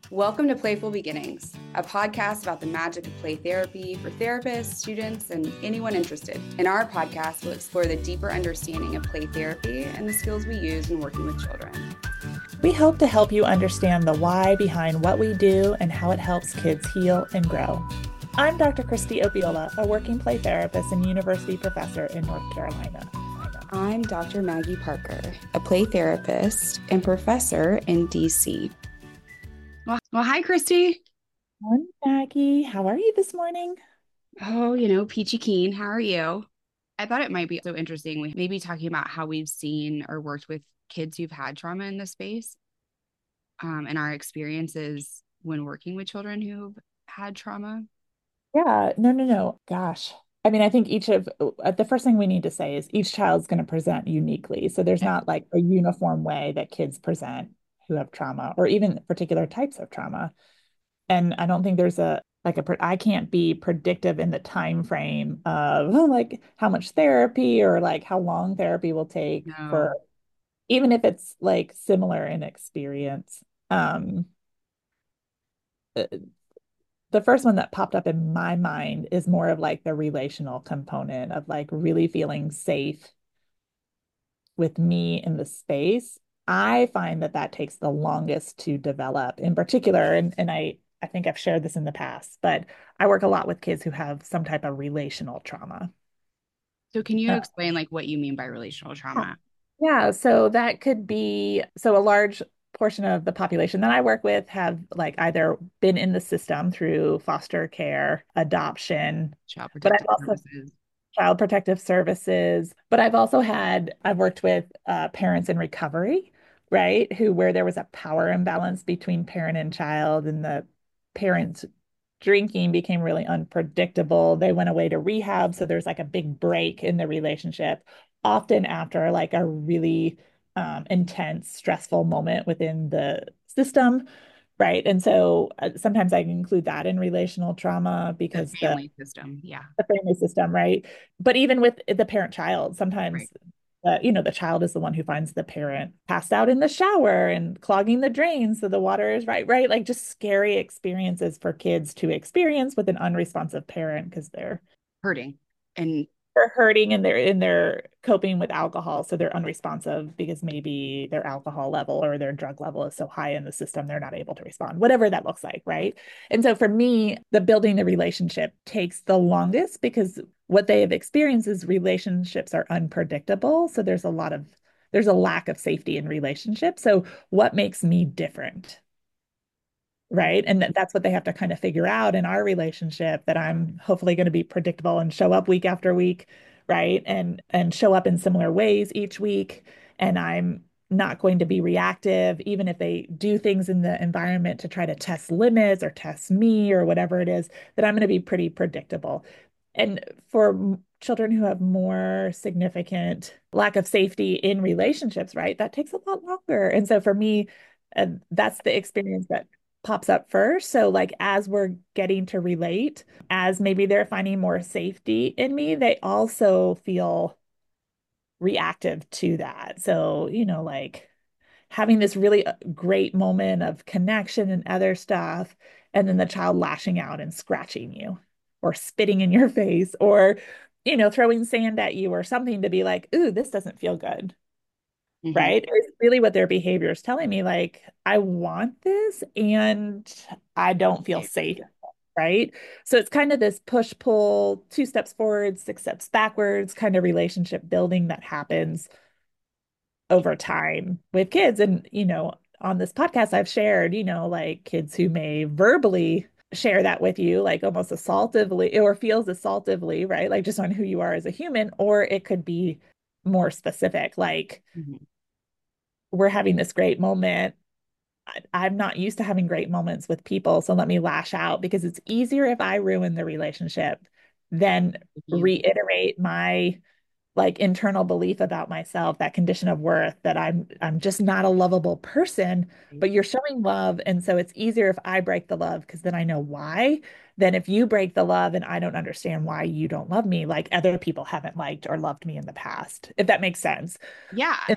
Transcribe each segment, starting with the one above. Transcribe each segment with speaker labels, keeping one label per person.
Speaker 1: Welcome to Playful Beginnings, a podcast about the magic of play therapy for therapists, students, and anyone interested. In our podcast, we'll explore the deeper understanding of play therapy and the skills we use when working with children.
Speaker 2: We hope to help you understand the why behind what we do and how it helps kids heal and grow. I'm Dr. Christy Opiola, a working play therapist and university professor in North Carolina.
Speaker 1: I'm Dr. Maggie Parker, a play therapist and professor in DC. Well, hi, Christy.
Speaker 2: Morning, Maggie. How are you this morning?
Speaker 1: Oh, peachy keen. How are you? I thought it might be so interesting. We maybe talking about how we've seen or worked with kids who've had trauma in this space, and our experiences when working with children who've had trauma.
Speaker 2: Yeah, no. Gosh. I mean, I think the first thing we need to say is each child's going to present uniquely. So there's
Speaker 1: Yeah.
Speaker 2: not like a uniform way that kids present who have trauma or even particular types of trauma. And I don't think there's I can't be predictive in the time frame of like how much therapy or like how long therapy will take for
Speaker 1: No.
Speaker 2: even if it's like similar in experience. Um, uh, the first one that popped up in my mind is more of like the relational component of like really feeling safe with me in the space. I find that that takes the longest to develop in particular. And I think I've shared this in the past, but I work a lot with kids who have some type of relational trauma.
Speaker 1: So can you
Speaker 2: Uh,
Speaker 1: explain like what you mean by relational trauma?
Speaker 2: yeah, so that could be so a large portion of the population that I work with have like either been in the system through foster care, adoption,
Speaker 1: Child
Speaker 2: but
Speaker 1: Protective
Speaker 2: I've also
Speaker 1: Services.
Speaker 2: child protective services. But I've worked with parents in recovery, right? Where there was a power imbalance between parent and child, and the parents drinking became really unpredictable. They went away to rehab. So there's like a big break in the relationship, often after like a really intense, stressful moment within the system. Right. And so sometimes I include that in relational trauma
Speaker 1: The
Speaker 2: because
Speaker 1: family system. Yeah.
Speaker 2: the family system, right? But even with the parent child,
Speaker 1: Right.
Speaker 2: sometimes the child is the one who finds the parent passed out in the shower and clogging the drain so the water is right? Like just scary experiences for kids to experience with an unresponsive parent because
Speaker 1: Hurting. And
Speaker 2: they're hurting and they're coping with alcohol, so they're unresponsive because maybe their alcohol level or their drug level is so high in the system they're not able to respond, whatever that looks like, right? And so for me, the building the relationship takes the longest because what they have experienced is relationships are unpredictable. So there's a lack of safety in relationships. So what makes me different? Right. And that's what they have to kind of figure out in our relationship that I'm hopefully going to be predictable and show up week after week, right? And show up in similar ways each week. And I'm not going to be reactive, even if they do things in the environment to try to test limits or test me or whatever it is, that I'm going to be pretty predictable. And for children who have more significant lack of safety in relationships, right, that takes a lot longer. And so for me, that's the experience that pops up first. So, like, as we're getting to relate, as maybe they're finding more safety in me, they also feel reactive to that. So, like having this really great moment of connection and other stuff, and then the child lashing out and scratching you or spitting in your face or, throwing sand at you or something to be like, ooh, this doesn't feel good.
Speaker 1: mhm.
Speaker 2: Right? It's really what their behavior is telling me, like, I want this and I don't feel safe, right? So it's kind of this push pull, two steps forward, six steps backwards kind of relationship building that happens over time with kids. And, on this podcast, I've shared, like kids who may verbally share that with you, like almost assaultively or feels assaultively, right? Like just on who you are as a human, or it could be more specific, like,
Speaker 1: Mhm.
Speaker 2: we're having this great moment. I'm not used to having great moments with people, so let me lash out because it's easier if I ruin the relationship than
Speaker 1: You.
Speaker 2: reiterate my like internal belief about myself, that condition of worth that I'm just not a lovable person, but you're showing love and so it's easier if I break the love because then I know why than if you break the love and I don't understand why you don't love me like other people haven't liked or loved me in the past, if that makes sense.
Speaker 1: Yeah.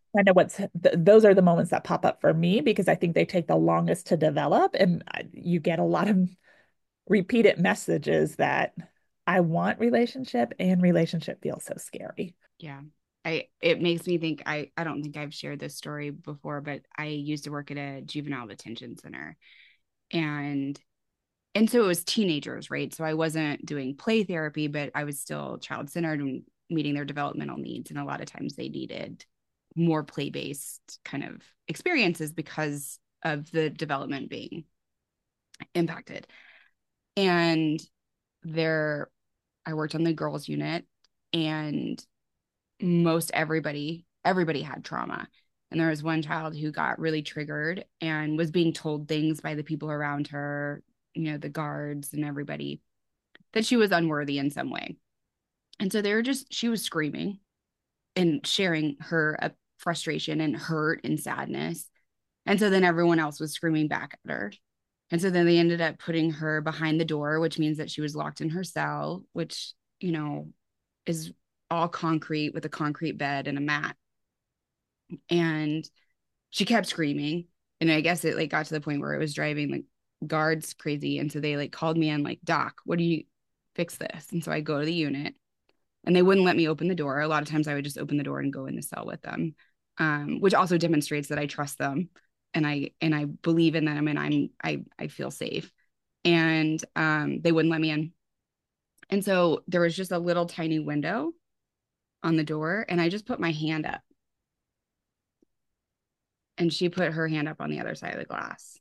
Speaker 2: kind of those are the moments that pop up for me because I think they take the longest to develop, and you get a lot of repeated messages that I want relationship, and relationship feels so scary.
Speaker 1: Yeah. It makes me think I don't think I've shared this story before, but I used to work at a juvenile detention center. And so it was teenagers, right? So I wasn't doing play therapy, but I was still child-centered and meeting their developmental needs. And a lot of times they needed more play-based kind of experiences because of the development being impacted. And there I worked on the girls unit, and most everybody had trauma. And there was one child who got really triggered and was being told things by the people around her, the guards and everybody, that she was unworthy in some way. And so she was screaming and sharing her frustration and hurt and sadness. And so then everyone else was screaming back at her. And so then they ended up putting her behind the door, which means that she was locked in her cell, which, is all concrete with a concrete bed and a mat. And she kept screaming. And I guess it like got to the point where it was driving like guards crazy. And so they like called me in like, Doc, what do you fix this? And so I go to the unit, and they wouldn't let me open the door. A lot of times I would just open the door and go in the cell with them, which also demonstrates that I trust them, and I believe in them, and I feel safe. And they wouldn't let me in. And so there was just a little tiny window on the door, and I just put my hand up, and she put her hand up on the other side of the glass.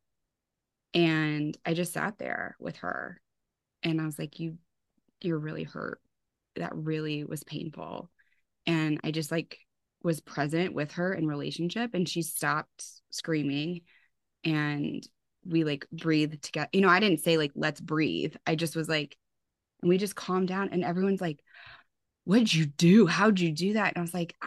Speaker 1: And I just sat there with her, and I was like, you're really hurt. That really was painful. And I just like was present with her in relationship, and she stopped screaming, and we like breathed together. I didn't say like let's breathe. I just was like, and we just calmed down, and everyone's like, what did you do? How'd you do that? And I was like,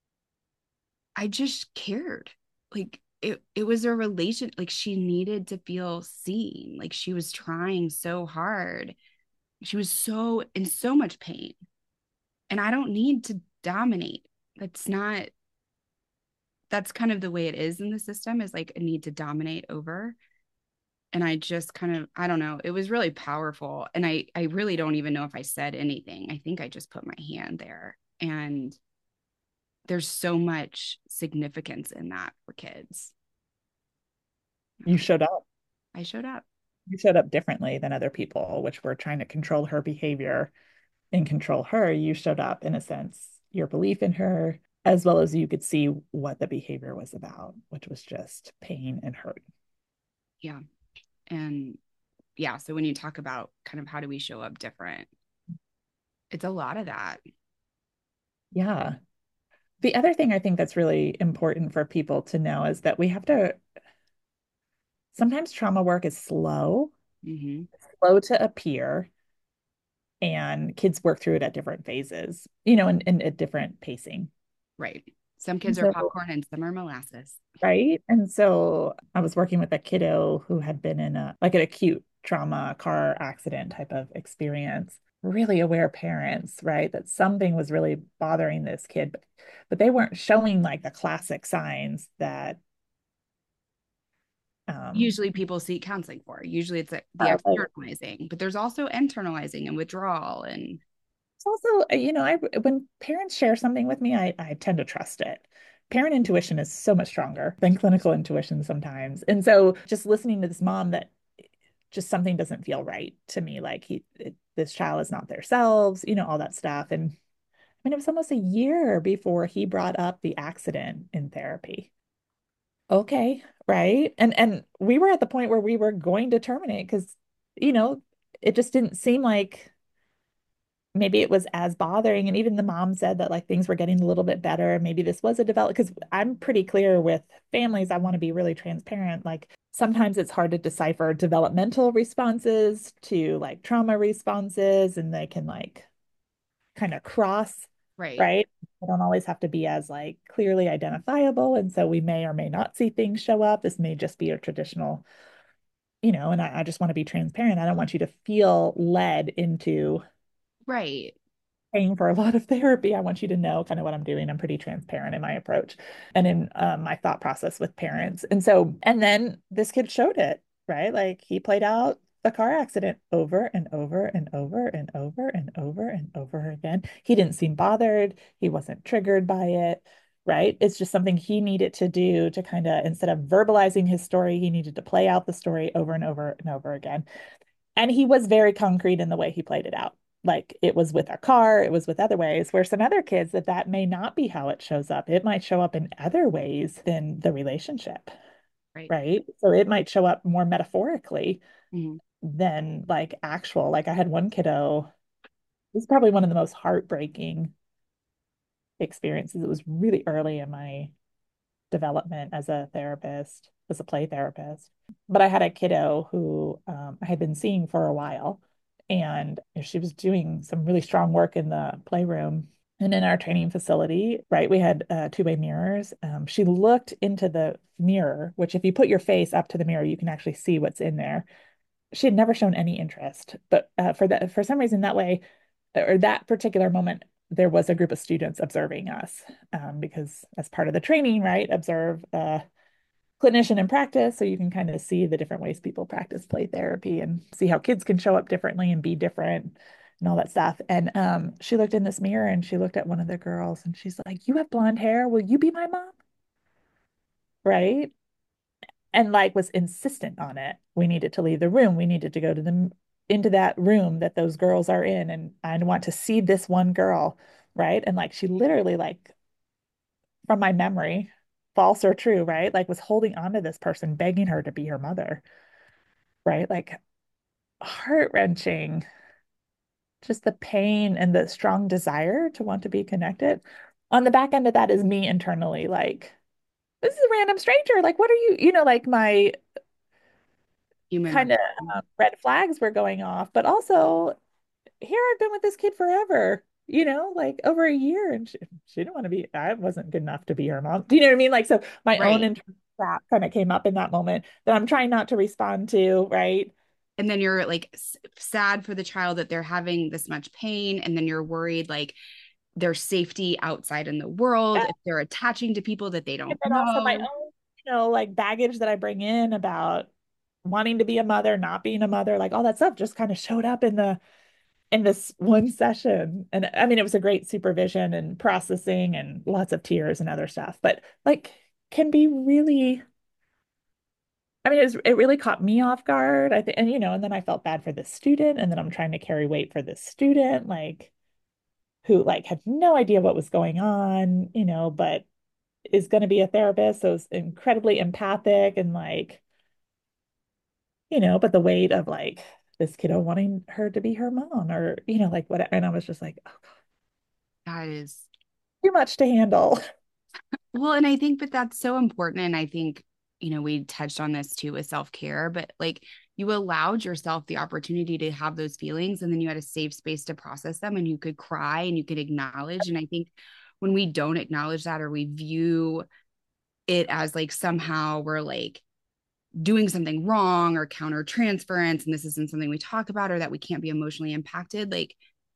Speaker 1: I just cared. Like it was a relation, like she needed to feel seen. Like she was trying so hard. She was so in so much pain. And I don't need to dominate. That's not that's kind of the way it is in the system, is like a need to dominate over. And I just kind of, I don't know, it was really powerful. And I really don't even know if I said anything. I think I just put my hand there. And there's so much significance in that for kids.
Speaker 2: You showed up.
Speaker 1: I showed up.
Speaker 2: You showed up differently than other people, which were trying to control her behavior and control her. You showed up, in a sense, your belief in her, as well as you could see what the behavior was about, which was just pain and hurt.
Speaker 1: Yeah. And yeah, so when you talk about kind of how do we show up different, it's a lot of that.
Speaker 2: Yeah. The other thing I think that's really important for people to know is that we have to, sometimes trauma work is
Speaker 1: Mm-hmm.
Speaker 2: slow to appear, and kids work through it at different phases, and at different pacing.
Speaker 1: Right. Some
Speaker 2: And
Speaker 1: kids are
Speaker 2: so,
Speaker 1: popcorn and some are molasses.
Speaker 2: right. And so I was working with a kiddo who had been in like an acute trauma car accident type of experience. Really aware parents, right? That something was really bothering this kid, but they weren't showing like the classic signs that um
Speaker 1: Usually people seek counseling for. Usually it's the
Speaker 2: like
Speaker 1: externalizing, but there's also internalizing and withdrawal. And
Speaker 2: it's also, I when parents share something with me, I tend to trust it. Parent intuition is so much stronger than clinical intuition sometimes. And so just listening to this mom that just something doesn't feel right to me, like this child is not themselves, all that stuff. And I mean, it was almost a year before he brought up the accident in therapy. Okay, right. And we were at the point where we were going to terminate because, you know, it just didn't seem like maybe it was as bothering. And even the mom said that like things were getting a little bit better. Maybe this was a develop because I'm pretty clear with families. I want to be really transparent. Like sometimes it's hard to decipher developmental responses to like trauma responses, and they can like kind of cross,
Speaker 1: right,
Speaker 2: right? They don't always have to be as like clearly identifiable. And so we may or may not see things show up. This may just be a traditional, and I just want to be transparent. I don't want you to feel led into
Speaker 1: right.
Speaker 2: paying for a lot of therapy. I want you to know kind of what I'm doing. I'm pretty transparent in my approach and in my thought process with parents. And so, and then this kid showed it, right? Like he played out a car accident over and over and over and over and over and over again. He didn't seem bothered. He wasn't triggered by it, right? It's just something he needed to do to kind of, instead of verbalizing his story, he needed to play out the story over and over and over again. And he was very concrete in the way he played it out. Like it was with a car, it was with other ways, where some other kids that may not be how it shows up. It might show up in other ways than the relationship,
Speaker 1: Right.
Speaker 2: right? So it might show up more metaphorically
Speaker 1: Hmm.
Speaker 2: than like actual. Like I had one kiddo, it was probably one of the most heartbreaking experiences. It was really early in my development as a therapist, as a play therapist. But I had a kiddo who I had been seeing for a while, and she was doing some really strong work in the playroom. And in our training facility, right, we had two-way mirrors. She looked into the mirror, which if you put your face up to the mirror, you can actually see what's in there. She had never shown any interest, but for some reason that way, or that particular moment, there was a group of students observing us because as part of the training, right, observe clinician in practice so you can kind of see the different ways people practice play therapy and see how kids can show up differently and be different and all that stuff. And she looked in this mirror and she looked at one of the girls and she's like, "You have blonde hair. Will you be my mom?" Right? And like was insistent on it. We needed to leave the room. We needed to go to the into that room that those girls are in, and I want to see this one girl, right? And like she literally like from my memory, false or true, right? Like was holding on to this person, begging her to be her mother, right? Like heart-wrenching, just the pain and the strong desire to want to be connected. On the back end of that is me internally, like, this is a random stranger. Like, what are you, like my
Speaker 1: Human
Speaker 2: kind of
Speaker 1: reaction.
Speaker 2: red flags were going off, but also here I've been with this kid forever, like over a year, and she didn't want to be, I wasn't good enough to be her mom. Do you know what I mean? Like, so my own
Speaker 1: Right.
Speaker 2: internal crap kind of came up in that moment that I'm trying not to respond to, right?
Speaker 1: And then you're like sad for the child that they're having this much pain. And then you're worried like their safety outside in the world,
Speaker 2: Yeah.
Speaker 1: if they're attaching to people that they
Speaker 2: And
Speaker 1: don't
Speaker 2: then also my
Speaker 1: know.
Speaker 2: own, like baggage that I bring in about wanting to be a mother, not being a mother, like all that stuff just kind of showed up in this one session. And I mean, it was a great supervision and processing and lots of tears and other stuff, but like can be really, I mean, it really caught me off guard. I think, and and then I felt bad for this student, and then I'm trying to carry weight for this student, like who like had no idea what was going on, but is going to be a therapist, so is incredibly empathic and like, but the weight of like this kiddo wanting her to be her mom or, like what, and I was just like, oh,
Speaker 1: That is,
Speaker 2: too much to handle.
Speaker 1: well, and I think that that's so important. And I think, we touched on this too with self care, but like you allowed yourself the opportunity to have those feelings and then you had a safe space to process them and you could cry and you could acknowledge. And I think when we don't acknowledge that or we view it as like somehow we're like doing something wrong or counter transference and this isn't something we talk about or that we can't be emotionally impacted, like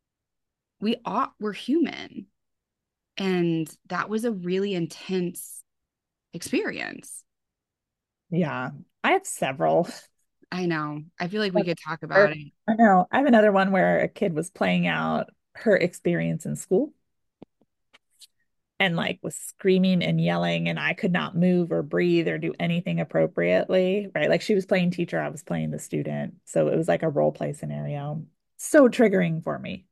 Speaker 1: we're human. And that was a really intense experience.
Speaker 2: Yeah, I have several.
Speaker 1: I know. I feel like we
Speaker 2: Like,
Speaker 1: could talk about it.
Speaker 2: I know. I have another one where a kid was playing out her experience in school and like was screaming and yelling, and I could not move or breathe or do anything appropriately, right? Like she was playing teacher, I was playing the student. So it was like a role play scenario. So triggering for me.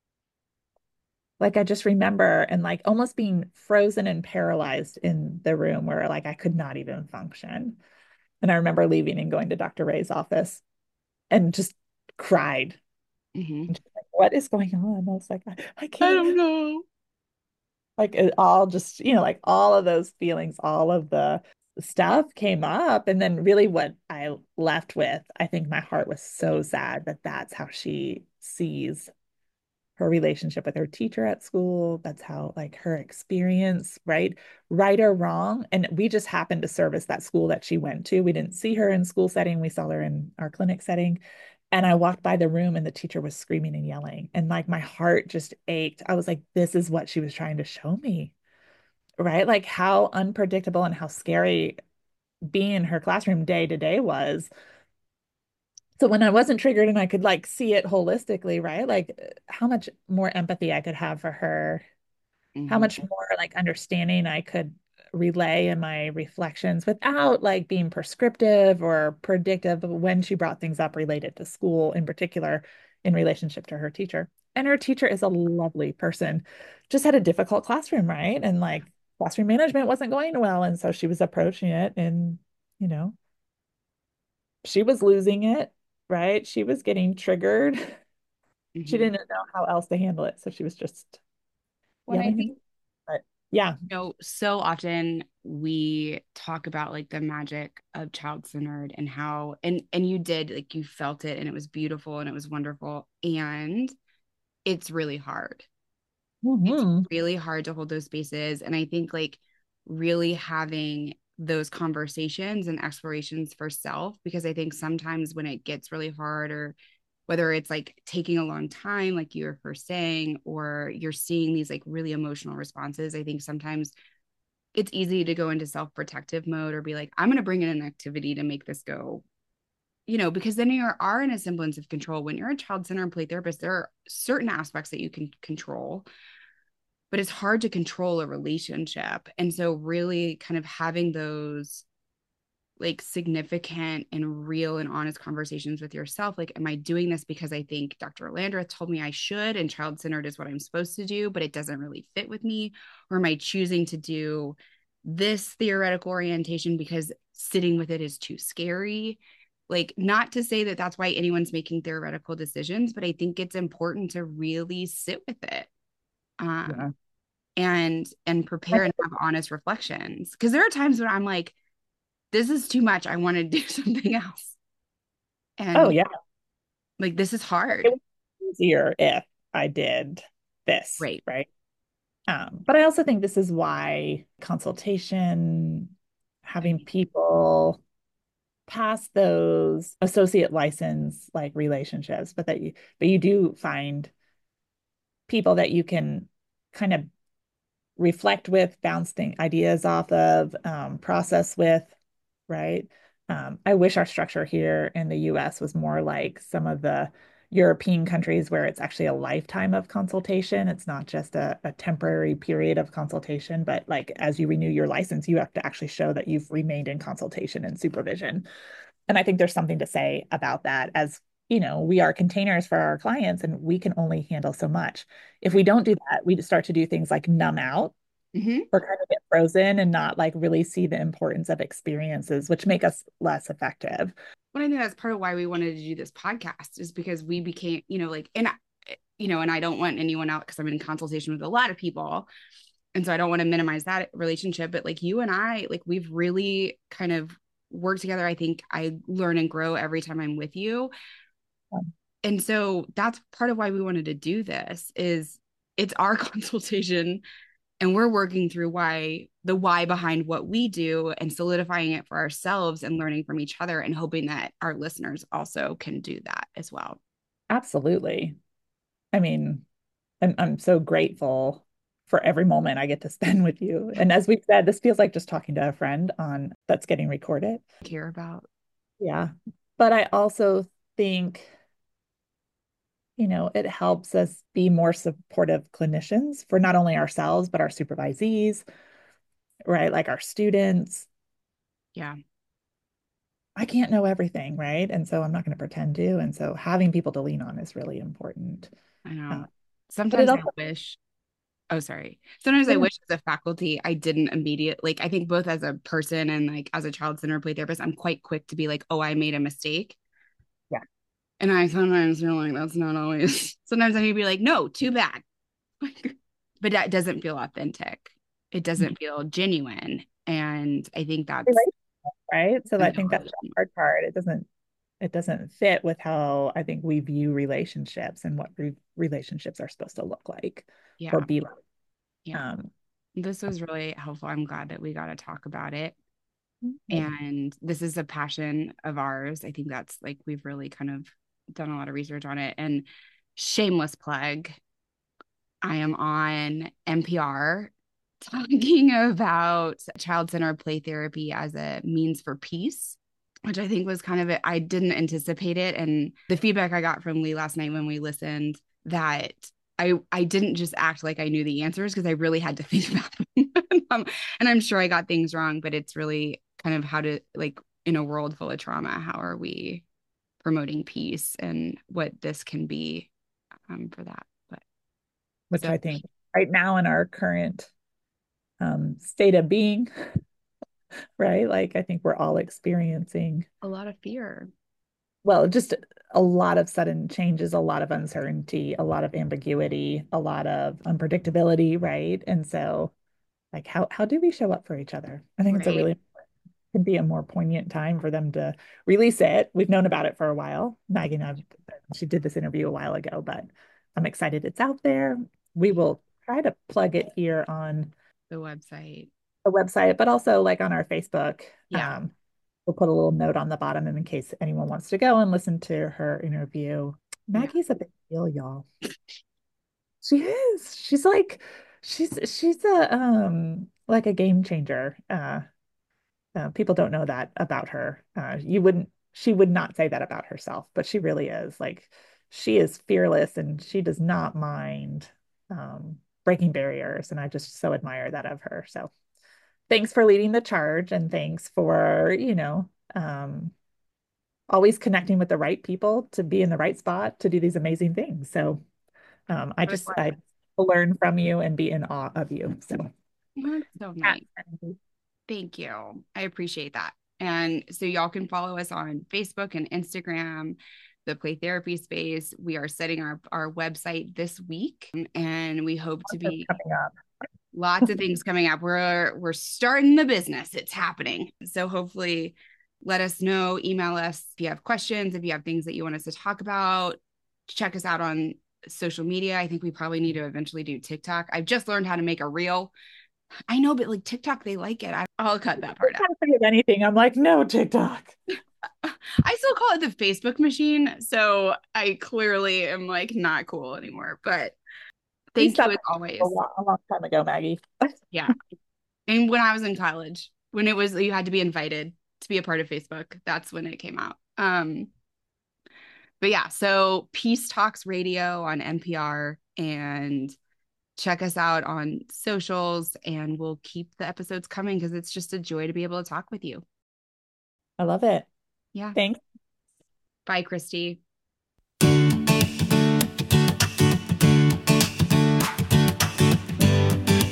Speaker 2: Like I just remember and like almost being frozen and paralyzed in the room where like I could not even function. And I remember leaving and going to Dr. Ray's office and just cried.
Speaker 1: Hmm.
Speaker 2: And she's like, what is going on? I was like, I
Speaker 1: I
Speaker 2: can't,
Speaker 1: don't know.
Speaker 2: like it all just, like all of those feelings, all of the stuff came up. And then really what I left with, I think my heart was so sad that that's how she sees her relationship with her teacher at school. That's how like her experience, right? Right or wrong. And we just happened to service that school that she went to. We didn't see her in school setting. We saw her in our clinic setting. And I walked by the room and the teacher was screaming and yelling. And like my heart just ached. I was like, this is what she was trying to show me, right? Like how unpredictable and how scary being in her classroom day to day was. So when I wasn't triggered and I could like see it holistically, right? Like how much more empathy I could have for her, how
Speaker 1: Hmm.
Speaker 2: much more like understanding I could relay in my reflections without like being prescriptive or predictive of when she brought things up related to school in particular in relationship to her teacher. And her teacher is a lovely person, just had a difficult classroom, right? And like classroom management wasn't going well. And so she was approaching it and, you know, she was losing it, right? She was getting triggered. She
Speaker 1: Hmm.
Speaker 2: didn't know how else to handle it. So she was just
Speaker 1: When I
Speaker 2: yelling and
Speaker 1: think,
Speaker 2: but yeah.
Speaker 1: so often we talk about like the magic of child-centered and how, and you did, like, you felt it and it was beautiful and it was wonderful. And it's really hard. It's
Speaker 2: Hmm.
Speaker 1: really hard to hold those spaces. And I think like really having those conversations and explorations for self, because I think sometimes when it gets really hard, or whether it's like taking a long time, like you were first saying, or you're seeing these like really emotional responses, I think sometimes it's easy to go into self-protective mode or be like, I'm going to bring in an activity to make this go, because then you are in a semblance of control. When you're a child center and play therapist, there are certain aspects that you can control, but it's hard to control a relationship. And so really kind of having those like significant and real and honest conversations with yourself. Like, am I doing this because I think Dr. Landreth told me I should, and child centered is what I'm supposed to do, but it doesn't really fit with me? Or am I choosing to do this theoretical orientation because sitting with it is too scary? Like, not to say that that's why anyone's making theoretical decisions, but I think it's important to really sit with it. Um,
Speaker 2: Yeah.
Speaker 1: and prepare and have honest reflections. Because there are times when I'm like, this is too much. I want to do something else.
Speaker 2: Oh
Speaker 1: And
Speaker 2: yeah.
Speaker 1: like, this is
Speaker 2: It
Speaker 1: hard.
Speaker 2: was easier if I did this,
Speaker 1: Right.
Speaker 2: right? But I also think this is why consultation, having people pass those associate license like relationships, but you do find people that you can kind of reflect with, bounce ideas off of, process with, right? I wish our structure here in the US was more like some of the European countries where it's actually a lifetime of consultation. It's not just a temporary period of consultation, but like as you renew your license, you have to actually show that you've remained in consultation and supervision. And I think there's something to say about that as we are containers for our clients and we can only handle so much. If we
Speaker 1: Right.
Speaker 2: don't do that, we just start to do things like numb out
Speaker 1: Mm-hmm.
Speaker 2: or kind of get frozen and not like really see the importance of experiences, which make us less effective.
Speaker 1: But I think that's part of why we wanted to do this podcast, is because we became, like, and I don't want anyone out because I'm in consultation with a lot of people. And so I don't want to minimize that relationship. But like you and I, like, we've really kind of worked together. I think I learn and grow every time I'm with you. And so that's part of why we wanted to do this, is it's our consultation, and we're working through why behind what we do and solidifying it for ourselves and learning from each other, and hoping that our listeners also can do that as well.
Speaker 2: Absolutely. I mean, I'm so grateful for every moment I get to spend with you. And as we've said, this feels like just talking to a friend on that's getting recorded.
Speaker 1: Care about.
Speaker 2: Yeah. But I also think, it helps us be more supportive clinicians for not only ourselves, but our supervisees, right? Like our students.
Speaker 1: Yeah,
Speaker 2: I can't know everything, right? And so I'm not going to pretend to. And so having people to lean on is really important.
Speaker 1: I
Speaker 2: Uh,
Speaker 1: know.
Speaker 2: but it
Speaker 1: Sometimes I
Speaker 2: also,
Speaker 1: wish, oh, sorry. Sometimes I
Speaker 2: yeah,
Speaker 1: wish as a faculty, I didn't immediate, like, I think both as a person and like as a child center play therapist, I'm quite quick to be like, oh, I made a mistake.
Speaker 2: yeah.
Speaker 1: And I sometimes feel like that's not always, sometimes I need to be like, no, too bad. But that doesn't feel authentic. It doesn't feel genuine. And I think that's
Speaker 2: Relationship, right? So I think that's the
Speaker 1: unhealthy.
Speaker 2: hard part. It doesn't fit with how I think we view relationships and what relationships are supposed to look like or
Speaker 1: Yeah.
Speaker 2: be like.
Speaker 1: Yeah.
Speaker 2: Um,
Speaker 1: This was really helpful. I'm glad that we got to talk about it.
Speaker 2: okay.
Speaker 1: And this is a passion of ours. I think that's like we've really kind of done a lot of research on it. And shameless plug, I am on NPR talking about child-centered play therapy as a means for peace, which I think was kind of it. I didn't anticipate it. And the feedback I got from Lee last night when we listened, that I didn't just act like I knew the answers, because I really had to think about them. And I'm sure I got things wrong, but it's really kind of how to, like, in a world full of trauma, how are we promoting peace and what this can be, for that. But
Speaker 2: which
Speaker 1: so
Speaker 2: I think right now in our current state of being, right? Like I think we're all experiencing,
Speaker 1: a lot of fear.
Speaker 2: well, just a lot of sudden changes, a lot of uncertainty, a lot of ambiguity, a lot of unpredictability, right? And so like how do we show up for each other? I think it's a
Speaker 1: Right.
Speaker 2: really could be a more poignant time for them to release it. We've known about it for a while. Maggie and I, she did this interview a while ago, but I'm excited it's out there. We
Speaker 1: Yeah.
Speaker 2: will try to plug it here on
Speaker 1: The website.
Speaker 2: the website, but also like on our Facebook.
Speaker 1: Yeah.
Speaker 2: We'll put a little note on the bottom in case anyone wants to go and listen to her interview.
Speaker 1: Yeah.
Speaker 2: Maggie's a big deal, y'all. She is. She's a like a game changer. People don't know that about her. She would not say that about herself, but she really is. Like, she is fearless and she does not mind breaking barriers. And I just so admire that of her. So thanks for leading the charge and thanks for, always connecting with the right people to be in the right spot to do these amazing things. So I learn from you and be in awe of you. So
Speaker 1: That's so nice. Thank you. I appreciate that. And so y'all can follow us on Facebook and Instagram, the Play Therapy Space. We are setting our website this week, and we hope to be
Speaker 2: coming up.
Speaker 1: lots of things coming up. We're starting the business. It's happening. So hopefully let us know, email us if you have questions, if you have things that you want us to talk about. Check us out on social media. I think we probably need to eventually do TikTok. I've just learned how to make a reel. I know, but like TikTok, they like it. I'll cut that part
Speaker 2: I
Speaker 1: out.
Speaker 2: can't forget anything. I'm like, no, TikTok.
Speaker 1: I still call it the Facebook machine. So I clearly am like not cool anymore. But
Speaker 2: We
Speaker 1: thank you
Speaker 2: stopped
Speaker 1: as always.
Speaker 2: a long time ago, Maggie.
Speaker 1: Yeah. And when I was in college, when it was, you had to be invited to be a part of Facebook, that's when it came out. But yeah, so Peace Talks Radio on NPR, and check us out on socials, and we'll keep the episodes coming because it's just a joy to be able to talk with you.
Speaker 2: I love it.
Speaker 1: Yeah.
Speaker 2: Thanks.
Speaker 1: Bye, Christy.